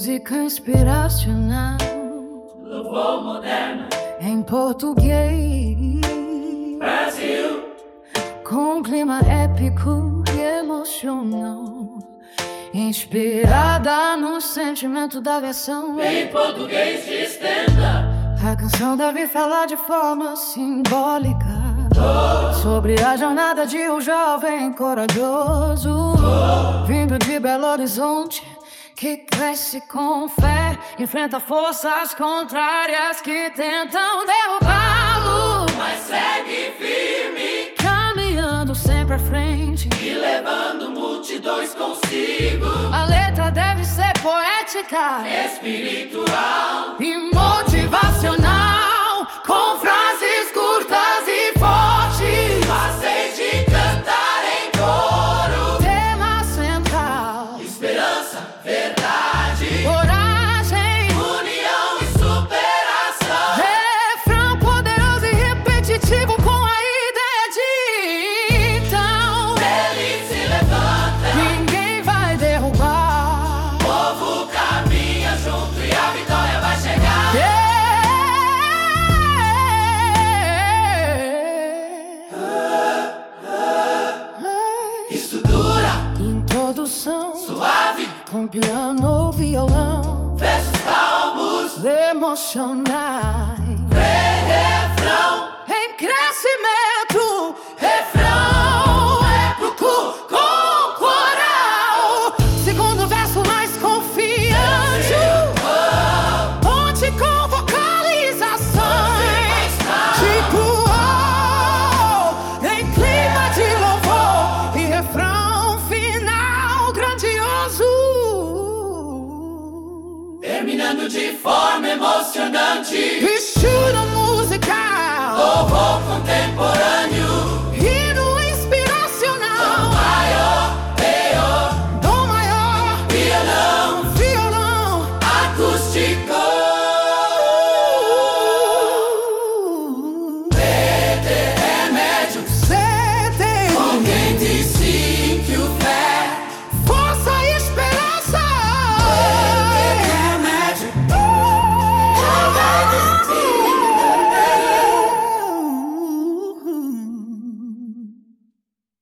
Música inspiracional, louvor moderno, em português, Brasil, com clima épico e emocional, inspirada no sentimento da versão em português de stand-up. A canção deve falar de forma simbólica sobre a jornada de um jovem corajoso vindo de Belo Horizonte, que cresce com fé, enfrenta forças contrárias que tentam derrubá-lo, Mas segue firme, caminhando sempre à frente e levando multidões consigo. A letra deve ser poética, Espiritual e motivacional, com frases curtas e fortes, fáceis de cantar em coro. tema central, Esperança, verdade, coragem, união e superação. refrão poderoso e repetitivo com a ideia de então Ele se levanta, ninguém vai derrubar. o povo caminha junto e a vitória vai chegar. Estrutura Introdução suave, com piano ou violão, versos calmos, emocionais refrão. em crescimento. Refrão épico Com coral, segundo verso mais confiante, ponte com vocalizações, tipo em clima de louvor e refrão final grandioso, terminando de forma emocionante. estilo musical Louvor contemporâneo.